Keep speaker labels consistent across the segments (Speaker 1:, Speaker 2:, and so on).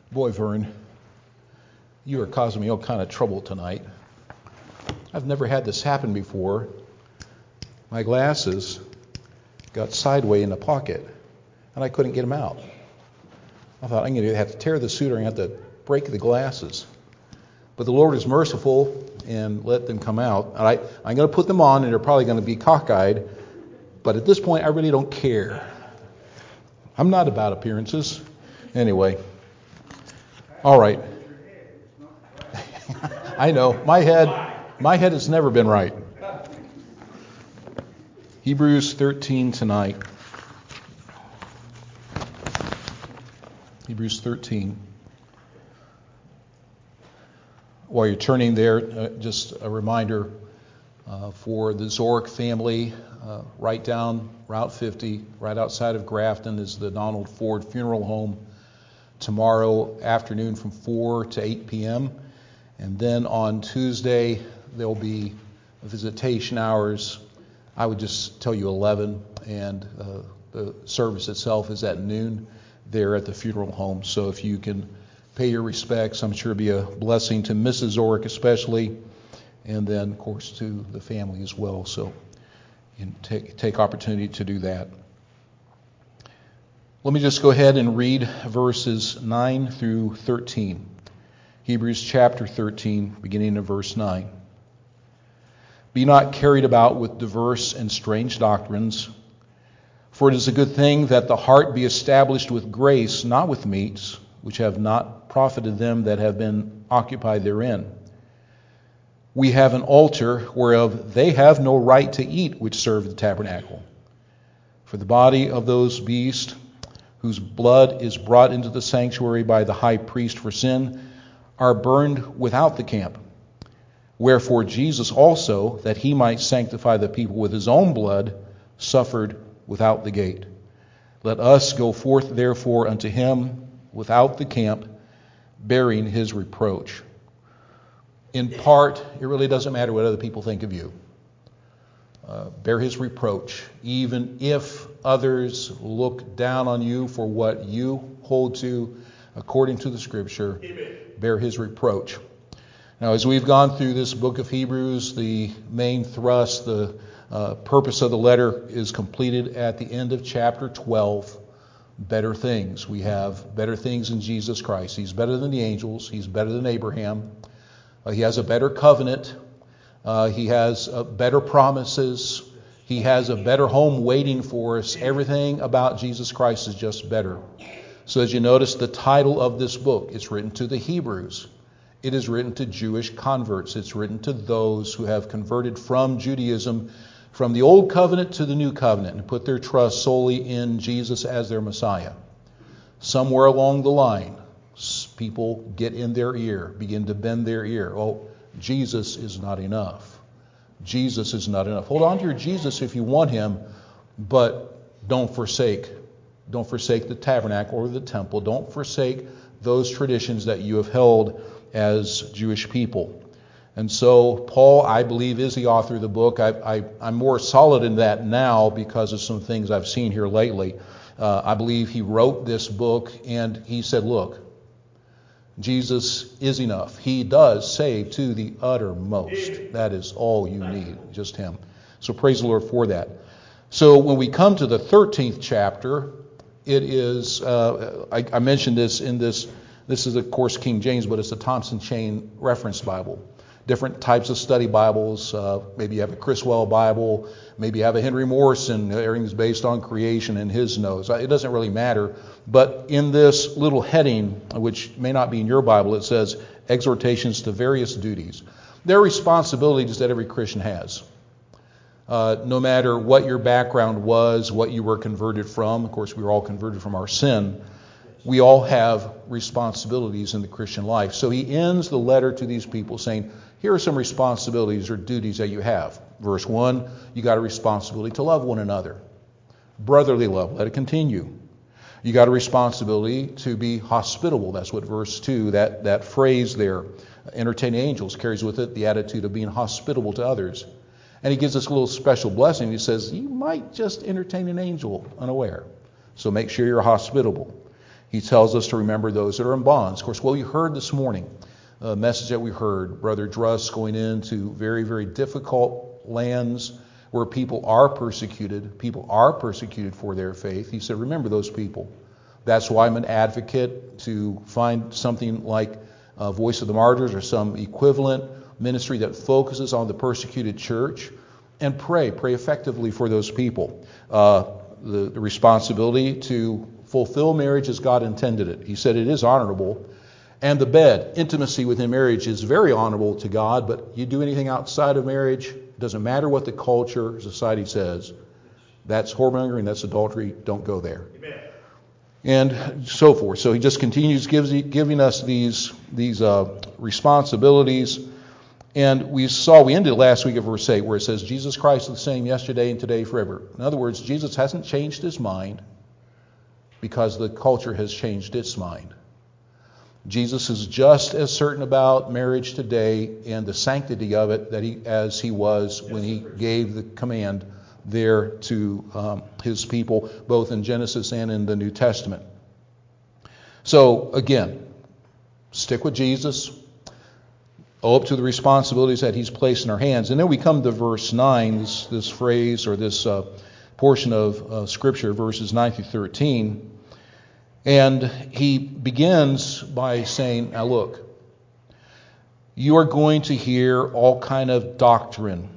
Speaker 1: Boy, Vern, you are causing me all kind of trouble tonight. I've never had this happen before. My glasses got sideways in the pocket, and I couldn't get them out. I thought, I'm going to have to tear the suit or I'm going to have to break the glasses. But the Lord is merciful and let them come out. And I'm going to put them on, and they're probably going to be cockeyed. But at this point, I really don't care. I'm not about appearances. Anyway. All right. I know. My head has never been right. Hebrews 13 tonight. Hebrews 13. While you're turning there, just a reminder for the Zork family, right down Route 50, right outside of Grafton, is the Donald Ford Funeral Home tomorrow afternoon from 4 to 8 p.m. And then on Tuesday, there'll be visitation hours. I would just tell you 11, and the service itself is at noon there at the funeral home. So if you can pay your respects, I'm sure it'll be a blessing to Mrs. Zork especially, and then, of course, to the family as well. So you can take opportunity to do that. Let me just go ahead and read verses 9 through 13. Hebrews chapter 13, beginning in verse 9. Be not carried about with diverse and strange doctrines, for it is a good thing that the heart be established with grace, not with meats, which have not profited them that have been occupied therein. We have an altar whereof they have no right to eat which serve the tabernacle. For the body of those beasts whose blood is brought into the sanctuary by the high priest for sin are burned without the camp. Wherefore Jesus also, that he might sanctify the people with his own blood, suffered without the gate. Let us go forth therefore unto him without the camp, bearing his reproach. In part, it really doesn't matter what other people think of you. Bear his reproach, even if others look down on you for what you hold to according to the Scripture. Amen. Bear his reproach. Now, as we've gone through this book of Hebrews, the main thrust, the purpose of the letter is completed at the end of chapter 12. Better things. We have better things in Jesus Christ. He's better than the angels. He's better than Abraham. He has a better covenant. He has better promises. He has a better home waiting for us. Everything about Jesus Christ is just better. So as you notice, the title of this book, it's written to the Hebrews. It is written to Jewish converts. It's written to those who have converted from Judaism, from the old covenant to the new covenant, and put their trust solely in Jesus as their Messiah. Somewhere along the line, people get in their ear, begin to bend their ear. Oh, Jesus is not enough. Jesus is not enough. Hold on to your Jesus if you want him, but don't forsake the tabernacle or the temple. Don't forsake those traditions that you have held as Jewish people. And so Paul, I believe, is the author of the book. I'm more solid in that now because of some things I've seen here lately. I believe he wrote this book and he said, look, Jesus is enough. He does save to the uttermost. That is all you need, just him. So praise the Lord for that. So when we come to the 13th chapter, it is, I mentioned this in this is of course King James, but it's a Thompson Chain Reference Bible. Different types of study Bibles. Maybe you have a Criswell Bible. Maybe you have a Henry Morrison. Everything's based on creation in his notes. It doesn't really matter. But in this little heading, which may not be in your Bible, it says exhortations to various duties. They're responsibilities that every Christian has. No matter what your background was, what you were converted from. Of course, we were all converted from our sin. We all have responsibilities in the Christian life. So he ends the letter to these people saying, here are some responsibilities or duties that you have. Verse 1, you got a responsibility to love one another. Brotherly love, let it continue. You got a responsibility to be hospitable. That's what verse 2, that phrase there, entertaining angels, carries with it the attitude of being hospitable to others. And he gives us a little special blessing. He says, you might just entertain an angel unaware. So make sure you're hospitable. He tells us to remember those that are in bonds. Of course, well, you heard this morning a message that we heard, Brother Druss going into very, very difficult lands where people are persecuted. People are persecuted for their faith. He said, remember those people. That's why I'm an advocate to find something like Voice of the Martyrs or some equivalent ministry that focuses on the persecuted church, and pray effectively for those people. The responsibility to fulfill marriage as God intended it. He said it is honorable. And the bed, intimacy within marriage is very honorable to God, but you do anything outside of marriage, it doesn't matter what the culture, society says. That's whoremongering, that's adultery, don't go there. Amen. And so forth. So he just continues giving us these responsibilities. And we ended last week at verse 8 where it says, Jesus Christ is the same yesterday and today forever. In other words, Jesus hasn't changed his mind because the culture has changed its mind. Jesus is just as certain about marriage today and the sanctity of it as he was when he gave the command there to his people, both in Genesis and in the New Testament. So again, stick with Jesus. Owe up to the responsibilities that he's placed in our hands. And then we come to verse 9, this phrase or this portion of Scripture, verses 9 through 13. And he begins by saying, now look, you are going to hear all kind of doctrine.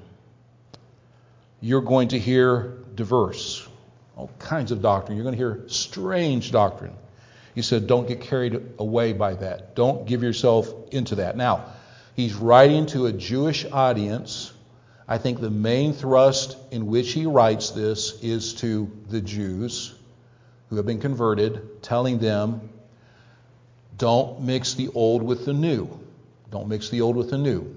Speaker 1: You're going to hear diverse, all kinds of doctrine. You're going to hear strange doctrine. He said, don't get carried away by that. Don't give yourself into that. Now, he's writing to a Jewish audience. I think the main thrust in which he writes this is to the Jews who have been converted, telling them, don't mix the old with the new. Don't mix the old with the new.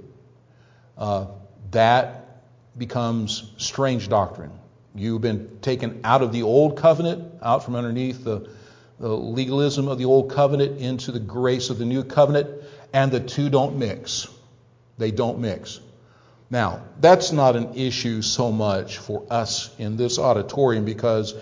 Speaker 1: That becomes strange doctrine. You've been taken out of the old covenant, out from underneath the legalism of the old covenant into the grace of the new covenant, and the two don't mix. They don't mix. Now, that's not an issue so much for us in this auditorium because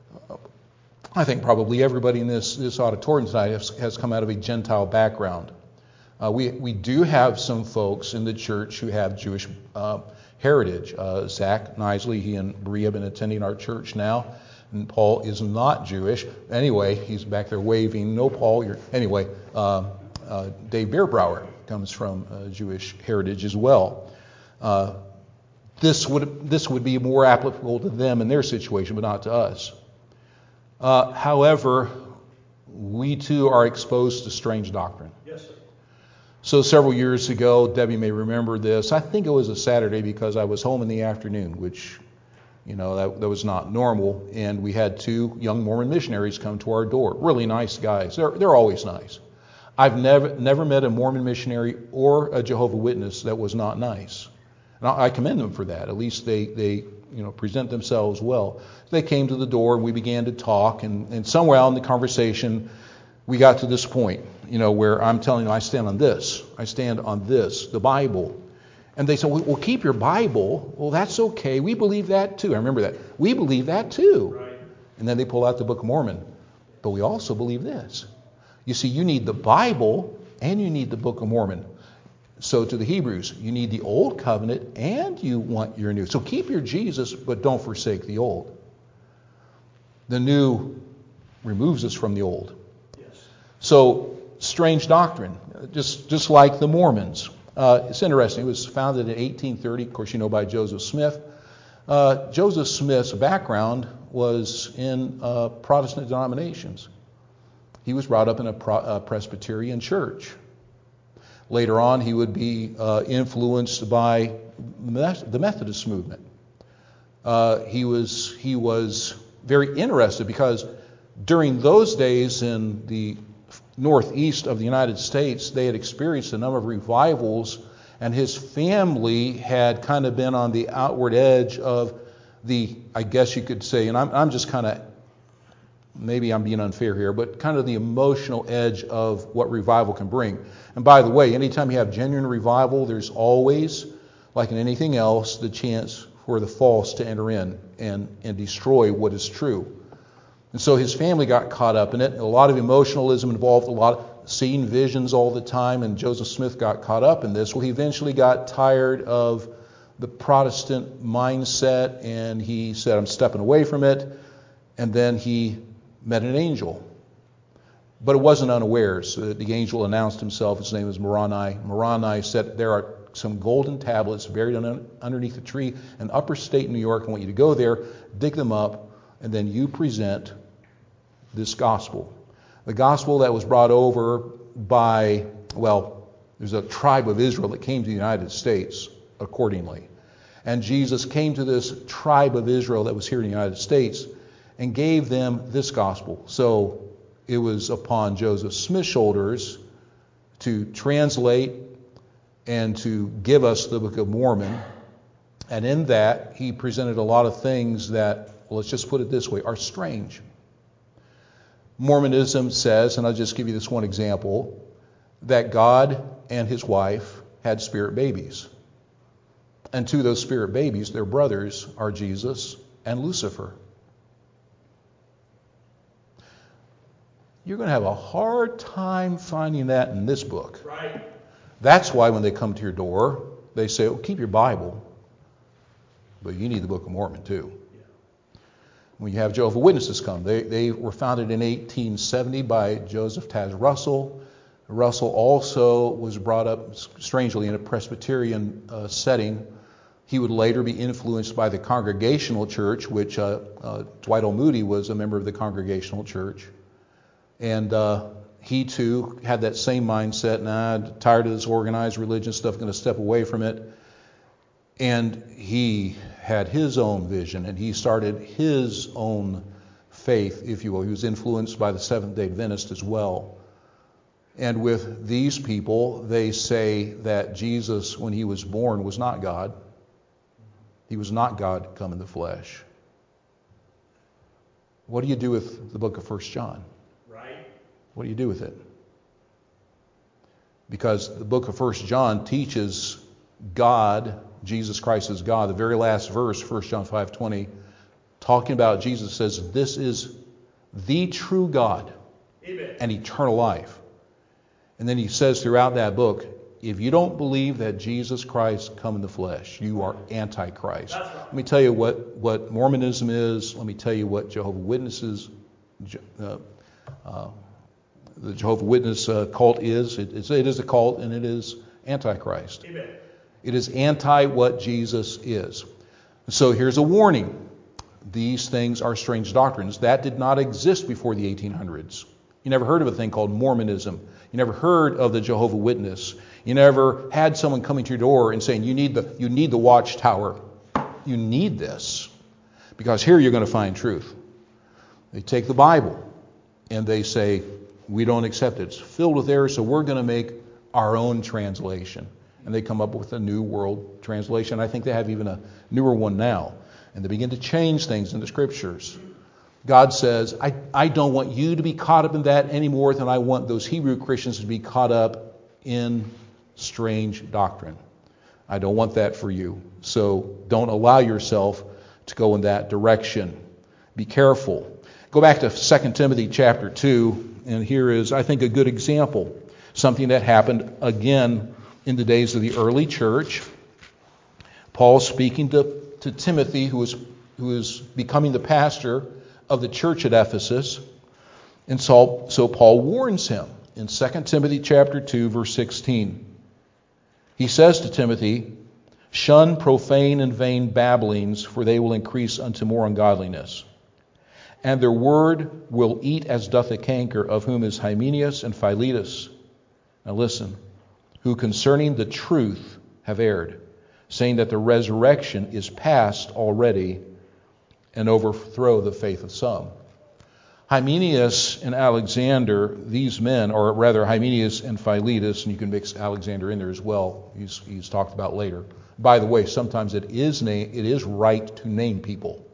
Speaker 1: I think probably everybody in this auditorium tonight has come out of a Gentile background. We do have some folks in the church who have Jewish heritage. Zach Nisley, he and Bree have been attending our church now. And Paul is not Jewish. Anyway, he's back there waving. No, Paul. Anyway, Dave Bierbrower comes from Jewish heritage as well. This would be more applicable to them in their situation, but not to us. However, we too are exposed to strange doctrine. Yes, sir. So several years ago, Debbie may remember this. I think it was a Saturday because I was home in the afternoon, which, that was not normal. And we had two young Mormon missionaries come to our door. Really nice guys. They're always nice. I've never met a Mormon missionary or a Jehovah's Witness that was not nice. And I commend them for that. At least they present themselves well. They came to the door and we began to talk. And somewhere out in the conversation, we got to this point, where I'm telling them, I stand on this. I stand on this, the Bible. And they said, well, keep your Bible. Well, that's okay. We believe that too. I remember that. We believe that too. Right. And then they pull out the Book of Mormon. But we also believe this. You see, you need the Bible and you need the Book of Mormon. So to the Hebrews, you need the Old Covenant and you want your new. So keep your Jesus, but don't forsake the old. The new removes us from the old. Yes. So strange doctrine, just like the Mormons. It's interesting. It was founded in 1830, of course, by Joseph Smith. Joseph Smith's background was in Protestant denominations. He was brought up in a Presbyterian church. Later on, he would be influenced by the Methodist movement. He was very interested because during those days in the northeast of the United States, they had experienced a number of revivals, and his family had kind of been on the outward edge of I guess you could say, and I'm just kind of, maybe I'm being unfair here, but kind of the emotional edge of what revival can bring. And by the way, anytime you have genuine revival, there's always, like in anything else, the chance for the false to enter in and destroy what is true. And so his family got caught up in it. A lot of emotionalism involved, a lot of seeing visions all the time, and Joseph Smith got caught up in this. Well, he eventually got tired of the Protestant mindset, and he said, I'm stepping away from it. And then he met an angel. But it wasn't unawares. The angel announced himself. His name was Moroni. Moroni said, there are some golden tablets buried underneath a tree in upper state New York. I want you to go there, dig them up, and then you present this gospel. The gospel that was brought over by, well, there's a tribe of Israel that came to the United States accordingly. And Jesus came to this tribe of Israel that was here in the United States and gave them this gospel. So it was upon Joseph Smith's shoulders to translate and to give us the Book of Mormon. And in that, he presented a lot of things that, well, let's just put it this way, are strange. Mormonism says, and I'll just give you this one example, that God and his wife had spirit babies. And two of those spirit babies, their brothers, are Jesus and Lucifer. You're going to have a hard time finding that in this book.
Speaker 2: Right.
Speaker 1: That's why when they come to your door, they say, oh, keep your Bible, but you need the Book of Mormon too.
Speaker 2: Yeah.
Speaker 1: When you have Jehovah's Witnesses come, they were founded in 1870 by Joseph Taz Russell. Russell also was brought up, strangely, in a Presbyterian setting. He would later be influenced by the Congregational Church, which Dwight L. Moody was a member of the Congregational Church. And he too had that same mindset. Nah, tired of this organized religion stuff, going to step away from it. And he had his own vision, and he started his own faith, if you will. He was influenced by the Seventh-day Adventist as well. And with these people, they say that Jesus, when he was born, was not God. He was not God come in the flesh. What do you do with the book of 1 John?
Speaker 2: Right.
Speaker 1: What do you do with it? Because the book of 1 John teaches God, Jesus Christ is God. The very last verse, 1 John 5:20, talking about Jesus, says, this is the true God.
Speaker 2: Amen.
Speaker 1: And eternal life. And then he says throughout that book, if you don't believe that Jesus Christ come in the flesh, you are Antichrist.
Speaker 2: That's right.
Speaker 1: Let me tell you what Mormonism is. Let me tell you what Jehovah's Witnesses, the Jehovah's Witness cult is. It is a cult, and it is Antichrist.
Speaker 2: Amen.
Speaker 1: It is anti what Jesus is. So here's a warning. These things are strange doctrines. That did not exist before the 1800s. You never heard of a thing called Mormonism. You never heard of the Jehovah's Witness. You never had someone coming to your door and saying, you need the watchtower. You need this. Because here you're going to find truth. They take the Bible and they say, we don't accept it. It's filled with errors, so we're going to make our own translation. And they come up with a New World Translation. I think they have even a newer one now. And they begin to change things in the Scriptures. God says, I don't want you to be caught up in that any more than I want those Hebrew Christians to be caught up in strange doctrine. I don't want that for you. So don't allow yourself to go in that direction. Be careful. Go back to 2 Timothy chapter 2, and here is, I think, a good example. Something that happened again in the days of the early church. Paul speaking to Timothy, who is becoming the pastor of the church at Ephesus. And so Paul warns him in 2 Timothy chapter 2, verse 16. He says to Timothy, shun profane and vain babblings, for they will increase unto more ungodliness. And their word will eat as doth a canker, of whom is Hymenaeus and Philetus. Now listen, who concerning the truth have erred, saying that the resurrection is past already, and overthrow the faith of some. Hymenaeus and Alexander, these men, or rather Hymenaeus and Philetus, and you can mix Alexander in there as well, he's talked about later. By the way, sometimes it is right to name people.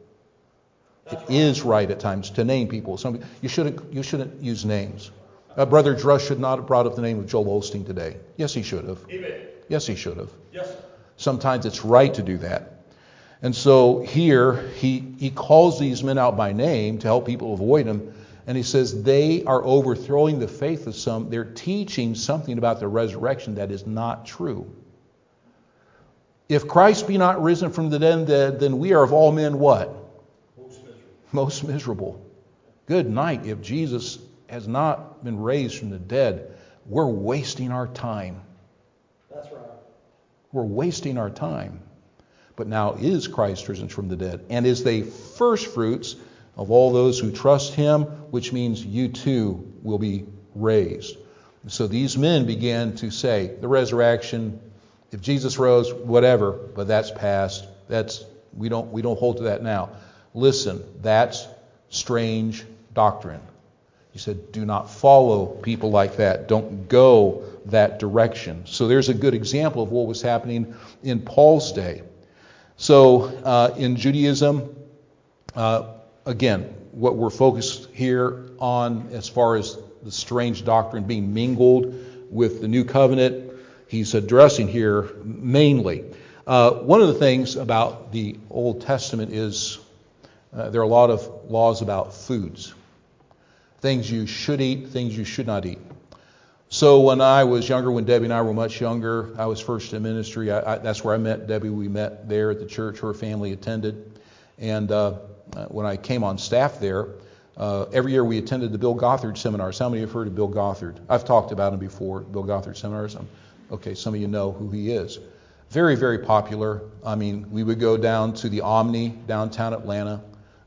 Speaker 1: It is right at times to name people. You shouldn't use names. Brother Drush should not have brought up the name of Joel Osteen today. Yes, he should have.
Speaker 2: Amen.
Speaker 1: Yes, he should have.
Speaker 2: Yes, sir.
Speaker 1: Sometimes it's right to do that. And so here he calls these men out by name to help people avoid him. And he says they are overthrowing the faith of some. They're teaching something about the resurrection that is not true. If Christ be not risen from the dead, then we are of all men what? Most miserable. Good night. If Jesus has not been raised from the dead, we're wasting our time.
Speaker 2: That's right.
Speaker 1: We're wasting our time. But now is Christ risen from the dead, and is they first fruits of all those who trust him, which means you too will be raised. So these men began to say, the resurrection, if Jesus rose, whatever, but that's past. We don't hold to that now. Listen, that's strange doctrine. He said, do not follow people like that. Don't go that direction. So there's a good example of what was happening in Paul's day. So in Judaism, again, what we're focused here on as far as the strange doctrine being mingled with the new covenant, he's addressing here mainly. One of the things about the Old Testament is there are a lot of laws about foods. Things you should eat, things you should not eat. So when I was younger, when Debbie and I were much younger, I was first in ministry. That's where I met Debbie. We met there at the church her family attended. And when I came on staff there, every year we attended the Bill Gothard seminars. How many have heard of Bill Gothard? I've talked about him before, Bill Gothard seminars. Okay, some of you know who he is. Very, very popular. I mean, we would go down to the Omni, downtown Atlanta,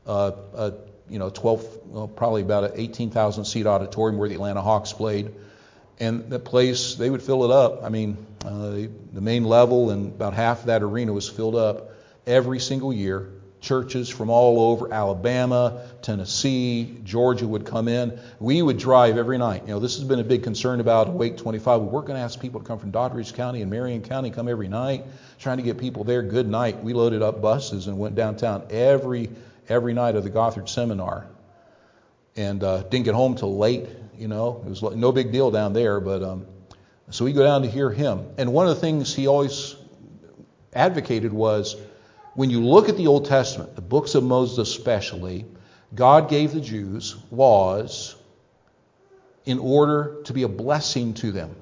Speaker 1: 12, probably about an 18,000 seat auditorium where the Atlanta Hawks played. And the place, they would fill it up. I mean, the main level and about half of that arena was filled up every single year. Churches from all over, Alabama, Tennessee, Georgia would come in. We would drive every night. This has been a big concern about Awake 25. We're going to ask people to come from Doddridge County and Marion County, come every night, trying to get people there. Good night. We loaded up buses and went downtown every night of the Gothard seminar. And didn't get home till late. It was no big deal down there. But so we go down to hear him. And one of the things he always advocated was, when you look at the Old Testament, the books of Moses especially, God gave the Jews laws in order to be a blessing to them.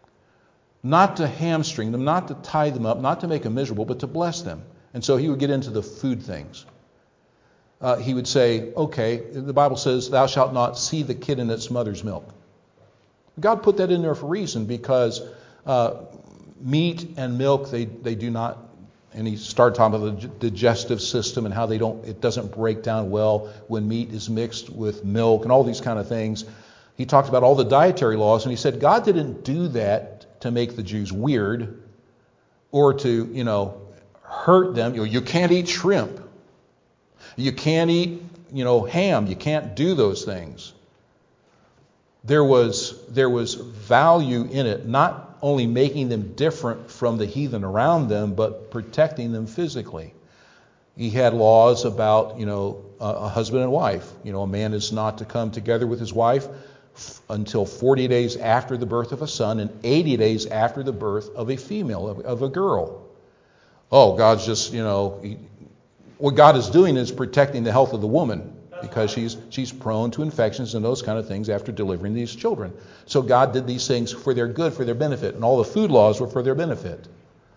Speaker 1: Not to hamstring them, not to tie them up, not to make them miserable, but to bless them. And so he would get into the food things. He would say, okay, the Bible says, thou shalt not see the kid in its mother's milk. God put that in there for a reason, because meat and milk, they do not. And he started talking about the digestive system and how it doesn't break down well when meat is mixed with milk and all these kind of things. He talked about all the dietary laws, and he said God didn't do that to make the Jews weird or to, hurt them. You can't eat shrimp. You can't eat, ham. You can't do those things. There was value in it, not only making them different from the heathen around them, but protecting them physically. He had laws about, a husband and wife. A man is not to come together with his wife until 40 days after the birth of a son and 80 days after the birth of a female, of a girl. Oh, God's just, what God is doing is protecting the health of the woman, because she's prone to infections and those kind of things after delivering these children. So God did these things for their good, for their benefit, and all the food laws were for their benefit.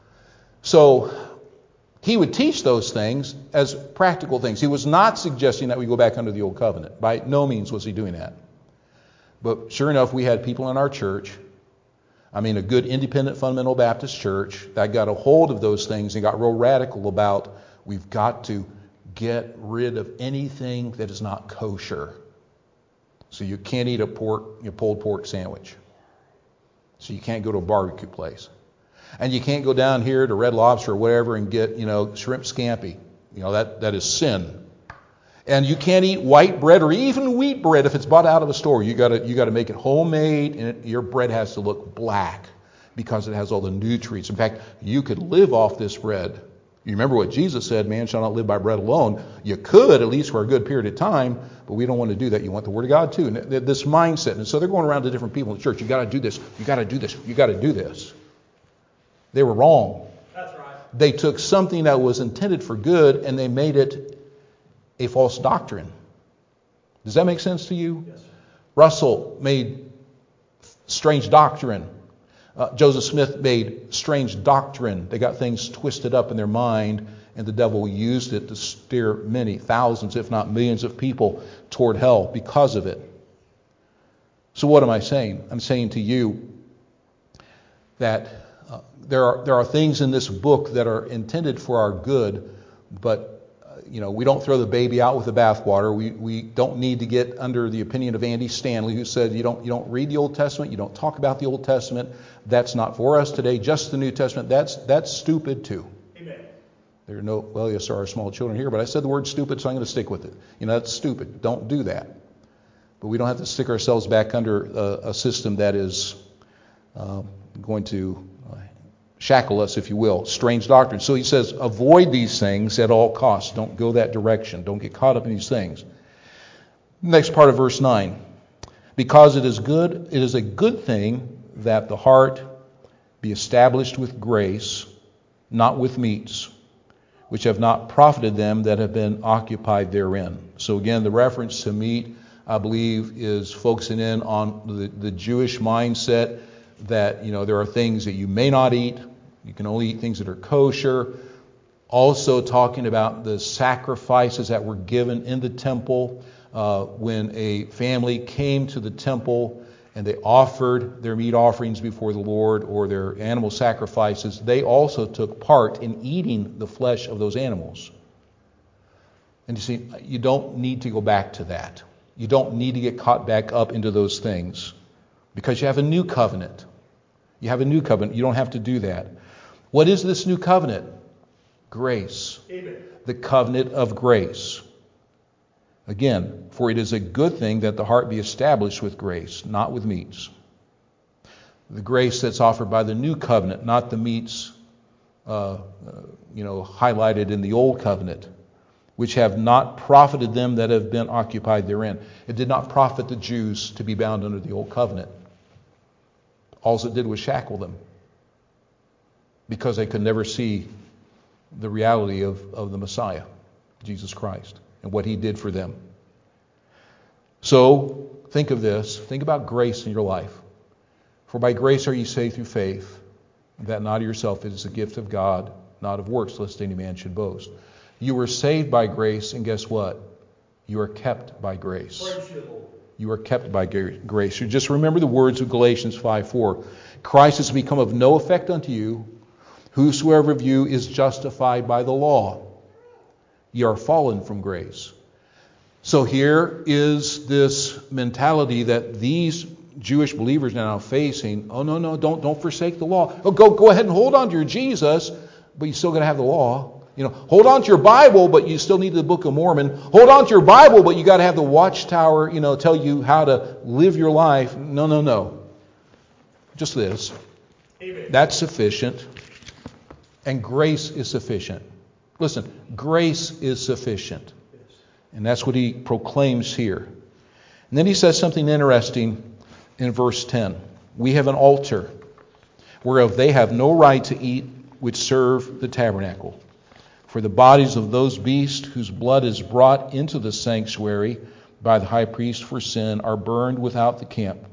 Speaker 1: So he would teach those things as practical things. He was not suggesting that we go back under the old covenant. By no means was he doing that. But sure enough, we had people in our church, a good independent fundamental Baptist church, that got a hold of those things and got real radical about, we've got to get rid of anything that is not kosher. So you can't eat a pulled pork sandwich. So you can't go to a barbecue place. And you can't go down here to Red Lobster or whatever and get, shrimp scampi. That is sin. And you can't eat white bread or even wheat bread if it's bought out of a store. You got to make it homemade, and your bread has to look black because it has all the nutrients. In fact, you could live off this bread. You remember what Jesus said, man shall not live by bread alone. You could, at least for a good period of time, but we don't want to do that. You want the Word of God too. And this mindset. And so they're going around to different people in the church. You got to do this. You got to do this. You got to do this. They were wrong.
Speaker 2: That's right.
Speaker 1: They took something that was intended for good and they made it a false doctrine. Does that make sense to you?
Speaker 2: Yes.
Speaker 1: Russell made strange doctrine. Joseph Smith made strange doctrine. They got things twisted up in their mind, and the devil used it to steer many, thousands, if not millions of people toward hell because of it. So what am I saying? I'm saying to you that there are things in this book that are intended for our good, but we don't throw the baby out with the bathwater. We don't need to get under the opinion of Andy Stanley, who said you don't read the Old Testament, you don't talk about the Old Testament. That's not for us today. Just the New Testament. That's stupid too.
Speaker 2: Amen.
Speaker 1: There are yes, there are small children here, but I said the word stupid, so I'm going to stick with it. That's stupid. Don't do that. But we don't have to stick ourselves back under a system that is going to shackle us, if you will. Strange doctrine. So he says, avoid these things at all costs. Don't go that direction. Don't get caught up in these things. Next part of verse 9. Because it is a good thing that the heart be established with grace, not with meats, which have not profited them that have been occupied therein. So again, the reference to meat, I believe, is focusing in on the Jewish mindset that, there are things that you may not eat. You can only eat things that are kosher. Also talking about the sacrifices that were given in the temple when a family came to the temple and they offered their meat offerings before the Lord or their animal sacrifices. They also took part in eating the flesh of those animals. And you see, you don't need to go back to that. You don't need to get caught back up into those things because you have a new covenant. You have a new covenant. You don't have to do that. What is this new covenant? Grace.
Speaker 2: Amen. The
Speaker 1: covenant of grace. Again, for it is a good thing that the heart be established with grace, not with meats. The grace that's offered by the new covenant, not the meats highlighted in the old covenant, which have not profited them that have been occupied therein. It did not profit the Jews to be bound under the old covenant. All it did was shackle them because they could never see the reality of the Messiah, Jesus Christ, and what he did for them. So think of this. Think about grace in your life. For by grace are ye saved through faith, that not of yourself, it is a gift of God, not of works, lest any man should boast. You were saved by grace, and guess what? You are kept by grace. You are kept by grace. You just remember the words of Galatians 5:4. Christ has become of no effect unto you. Whosoever of you is justified by the law, ye are fallen from grace. So here is this mentality that these Jewish believers are now facing. Oh, no, don't forsake the law. Oh, go ahead and hold on to your Jesus, but you still got to have the law. Hold on to your Bible, but you still need the Book of Mormon. Hold on to your Bible, but you got to have the Watchtower, tell you how to live your life. No. Just this.
Speaker 2: Amen.
Speaker 1: That's sufficient. And grace is sufficient. Listen, grace is sufficient. And that's what he proclaims here. And then he says something interesting in verse 10. We have an altar, whereof they have no right to eat which serve the tabernacle. For the bodies of those beasts whose blood is brought into the sanctuary by the high priest for sin are burned without the camp.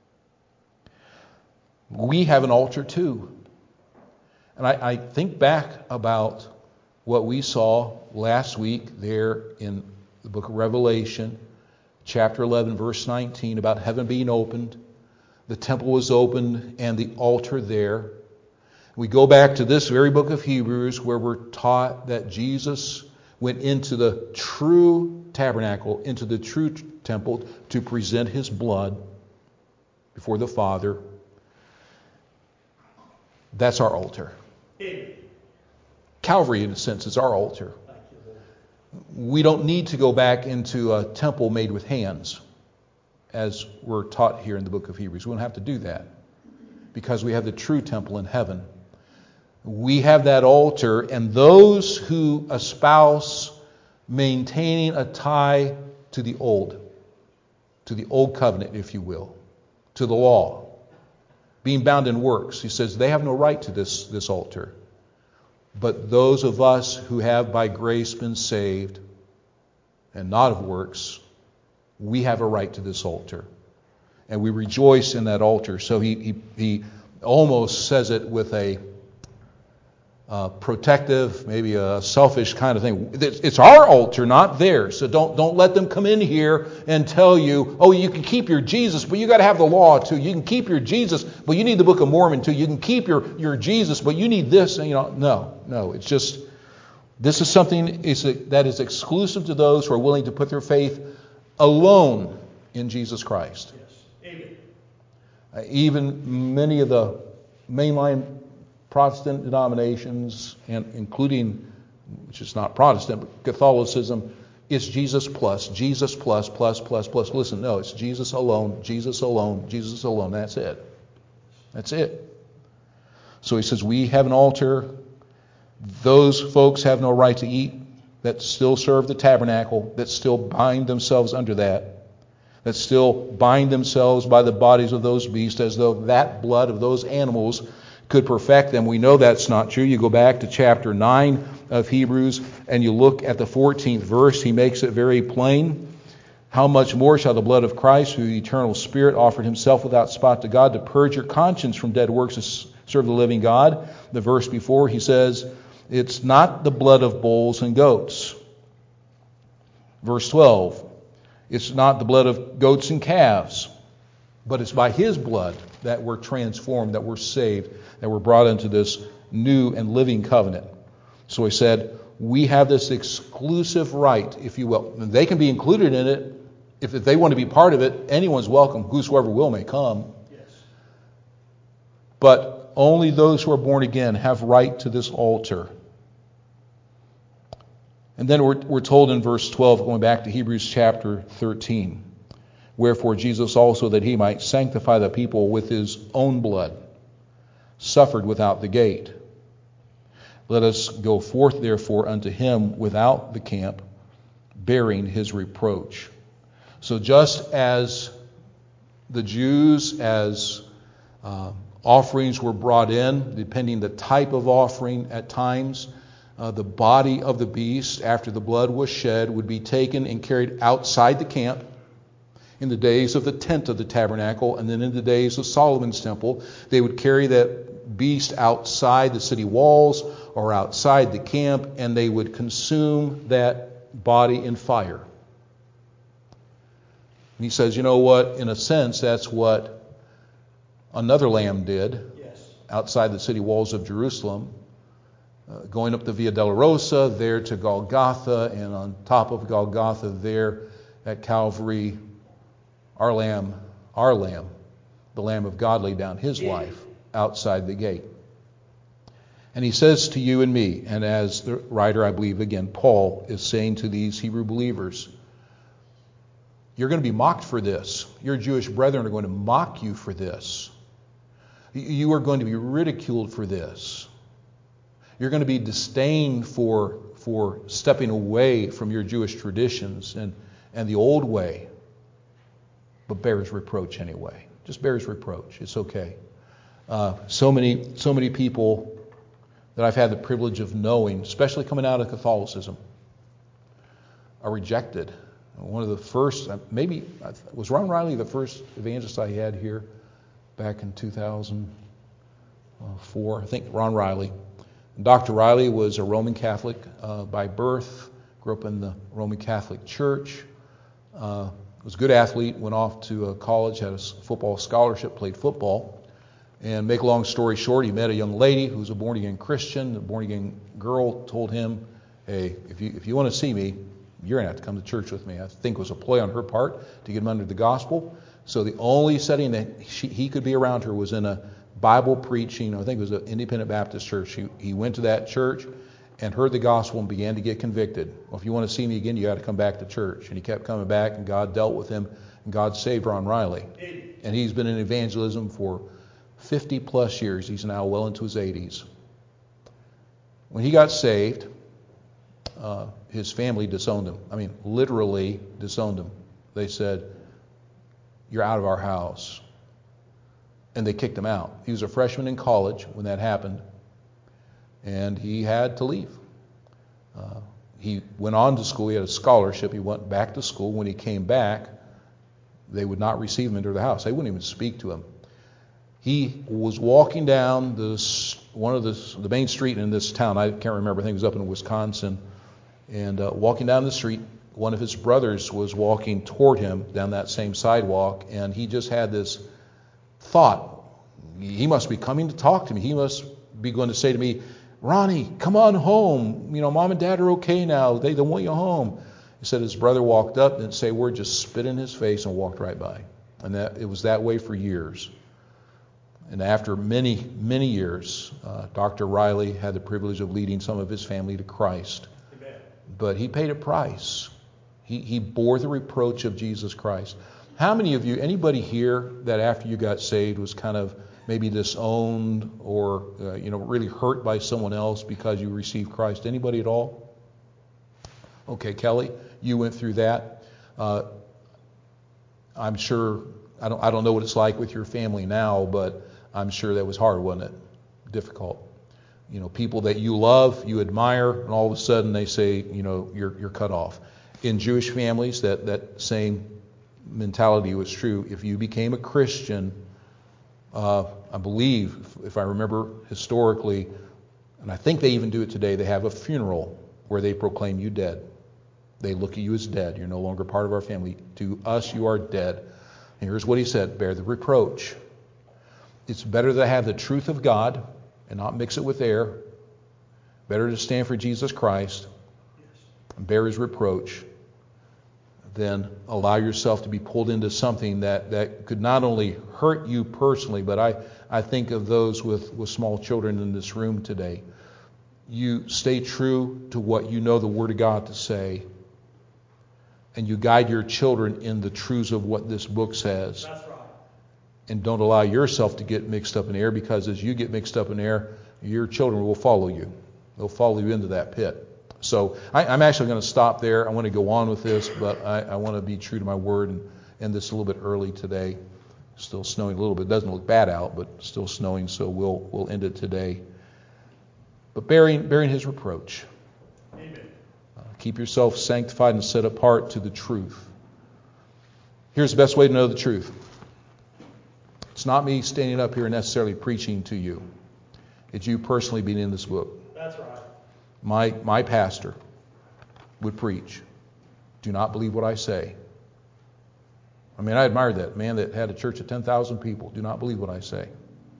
Speaker 1: We have an altar too. And I think back about what we saw last week there in the book of Revelation, chapter 11, verse 19, about heaven being opened. The temple was opened and the altar there. We go back to this very book of Hebrews where we're taught that Jesus went into the true tabernacle, into the true temple to present his blood before the Father. That's our altar. Calvary, in a sense, is our altar. We don't need to go back into a temple made with hands, as we're taught here in the book of Hebrews. We don't have to do that because we have the true temple in heaven. We have that altar, and those who espouse maintaining a tie to the old covenant, if you will, to the law, being bound in works, he says they have no right to this altar. But those of us who have by grace been saved and not of works, we have a right to this altar. And we rejoice in that altar. So he almost says it with a protective, maybe a selfish kind of thing. It's our altar, not theirs. So don't let them come in here and tell you, oh, you can keep your Jesus, but you got to have the law too. You can keep your Jesus, but you need the Book of Mormon too. You can keep your Jesus, but you need this. And, no. It's just, this is something that is exclusive to those who are willing to put their faith alone in Jesus Christ.
Speaker 2: Yes. Amen.
Speaker 1: Even many of the mainline Protestant denominations, and including, which is not Protestant, but Catholicism, it's Jesus plus, Jesus plus. Listen, no, it's Jesus alone, Jesus alone, Jesus alone. That's it. That's it. So he says, we have an altar. Those folks have no right to eat that still serve the tabernacle, that still bind themselves under that still bind themselves by the bodies of those beasts, as though that blood of those animals could perfect them. We know that's not true. You go back to chapter 9 of Hebrews and you look at the 14th verse. He makes it very plain. How much more shall the blood of Christ, who the eternal Spirit offered himself without spot to God, to purge your conscience from dead works to serve the living God? The verse before, he says, it's not the blood of bulls and goats. Verse 12, it's not the blood of goats and calves, but it's by his blood that we're transformed, that we're saved, that we're brought into this new and living covenant. So he said, we have this exclusive right, if you will. And they can be included in it. If they want to be part of it, anyone's welcome. Whosoever will may come.
Speaker 2: Yes.
Speaker 1: But only those who are born again have right to this altar. And then we're told in verse 12, going back to Hebrews chapter 13, wherefore Jesus also, that he might sanctify the people with his own blood, suffered without the gate. Let us go forth therefore unto him without the camp, bearing his reproach. So just as the Jews, as offerings were brought in, depending the type of offering at times, the body of the beast, after the blood was shed, would be taken and carried outside the camp in the days of the tent of the tabernacle, and then in the days of Solomon's temple. They would carry that beast outside the city walls or outside the camp, and they would consume that body in fire. And he says, you know what? In a sense, that's what another lamb did.
Speaker 2: Yes.
Speaker 1: Outside the city walls of Jerusalem. Going up the Via Dolorosa, there to Golgotha, and on top of Golgotha there at Calvary, our lamb, the Lamb of God, laid down his life outside the gate. And he says to you and me, and as the writer, I believe, again, Paul, is saying to these Hebrew believers, you're going to be mocked for this. Your Jewish brethren are going to mock you for this. You are going to be ridiculed for this. You're going to be disdained for stepping away from your Jewish traditions and the old way. But bear his reproach anyway. Just bear his reproach. It's okay. So many people that I've had the privilege of knowing, especially coming out of Catholicism, are rejected. One of the first, maybe, was Ron Riley the first evangelist I had here back in 2004? I think Ron Riley. Dr. Riley was a Roman Catholic by birth, grew up in the Roman Catholic Church, was a good athlete, went off to college, had a football scholarship, played football. And make a long story short, he met a young lady who was a born-again Christian. The born-again girl told him, hey, if you want to see me, you're going to have to come to church with me. I think it was a play on her part to get him under the gospel. So the only setting that he could be around her was in a Bible preaching, I think it was an independent Baptist church. He went to that church and heard the gospel and began to get convicted. Well, if you want to see me again, you got to come back to church. And he kept coming back, and God dealt with him, and God saved Ron Riley. And he's been in evangelism for 50 plus years. He's now well into his 80s. When he got saved, his family disowned him. I mean, literally disowned him. They said, you're out of our house. And they kicked him out. He was a freshman in college when that happened. and he had to leave. He went on to school. He had a scholarship. He went back to school. When he came back, they would not receive him into their house. They wouldn't even speak to him. He was walking down the main street in this town. I can't remember. I think it was up in Wisconsin. And walking down the street, one of his brothers was walking toward him down that same sidewalk, and he just had this thought. He must be coming to talk to me. He must be going to say to me, Ronnie, come on home. Mom and Dad are okay now. They don't want you home. He said his brother walked up and didn't say a word, just spit in his face and walked right by. And it was that way for years. And after many, many years, Dr. Riley had the privilege of leading some of his family to Christ.
Speaker 2: Amen.
Speaker 1: But he paid a price. He bore the reproach of Jesus Christ. How many of you, anybody here that after you got saved was kind of maybe disowned or really hurt by someone else because you received Christ? Anybody at all? Okay, Kelly, you went through that. I'm sure, I don't know what it's like with your family now, but I'm sure that was hard, wasn't it? Difficult. People that you love, you admire, and all of a sudden they say, you're cut off. In Jewish families, that same mentality was true. If you became a Christian, I believe, if I remember historically, and I think they even do it today, they have a funeral where they proclaim you dead. They look at you as dead. You're no longer part of our family. To us, you are dead. And here's what he said, bear the reproach. It's better to have the truth of God and not mix it with air. Better to stand for Jesus Christ and bear his reproach than allow yourself to be pulled into something that could not only hurt you personally, but I think of those with small children in this room today. You stay true to what you know the Word of God to say, and you guide your children in the truths of what this book says.
Speaker 2: That's right.
Speaker 1: And don't allow yourself to get mixed up in air, because as you get mixed up in air, your children will follow you. They'll follow you into that pit. So I'm actually going to stop there. I want to go on with this, but I want to be true to my word and end this a little bit early today. Still snowing a little bit. It doesn't look bad out, but still snowing, so we'll end it today. But bearing his reproach.
Speaker 2: Amen.
Speaker 1: Keep yourself sanctified and set apart to the truth. Here's the best way to know the truth. It's not me standing up here and necessarily preaching to you. It's you personally being in this book.
Speaker 2: That's right.
Speaker 1: My pastor would preach, do not believe what I say. I mean, I admired that man that had a church of 10,000 people. Do not believe what I say.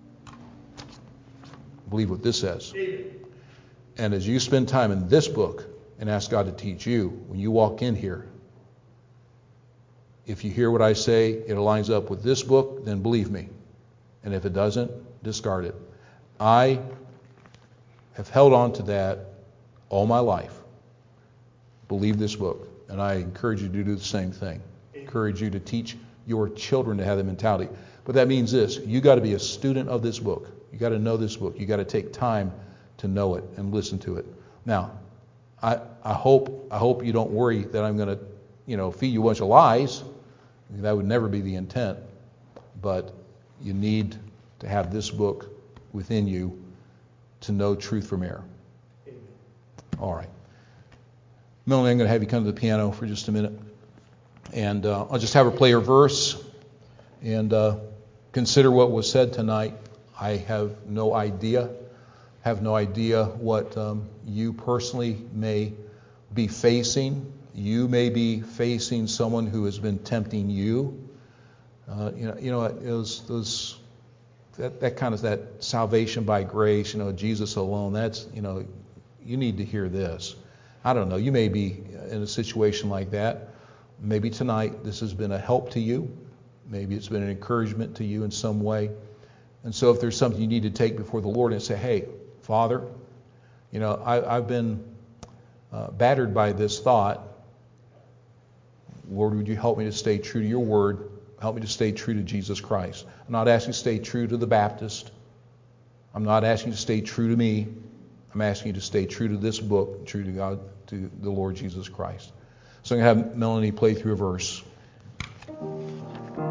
Speaker 1: Believe what this says.
Speaker 2: Amen.
Speaker 1: And as you spend time in this book and ask God to teach you, when you walk in here, if you hear what I say, it aligns up with this book, then believe me. And if it doesn't, discard it. I have held on to that all my life. Believe this book. And I encourage you to do the same thing. Encourage you to teach your children to have that mentality. But that means this. You got to be a student of this book. You got to know this book. You got to take time to know it and listen to it. Now, I hope you don't worry that I'm going to, feed you a bunch of lies. That would never be the intent. But you need to have this book within you to know truth from error.
Speaker 2: Amen.
Speaker 1: All right. Melanie, I'm going to have you come to the piano for just a minute. And I'll just have her play her verse and consider what was said tonight. I have no idea what you personally may be facing. You may be facing someone who has been tempting you. It was that kind of that salvation by grace, Jesus alone. That's, you need to hear this. I don't know. You may be in a situation like that. Maybe tonight this has been a help to you. Maybe it's been an encouragement to you in some way. And so if there's something you need to take before the Lord and say, hey, Father, I've been battered by this thought. Lord, would you help me to stay true to your word? Help me to stay true to Jesus Christ. I'm not asking you to stay true to the Baptist. I'm not asking you to stay true to me. I'm asking you to stay true to this book, true to God, to the Lord Jesus Christ. So I'm going to have Melanie play through a verse.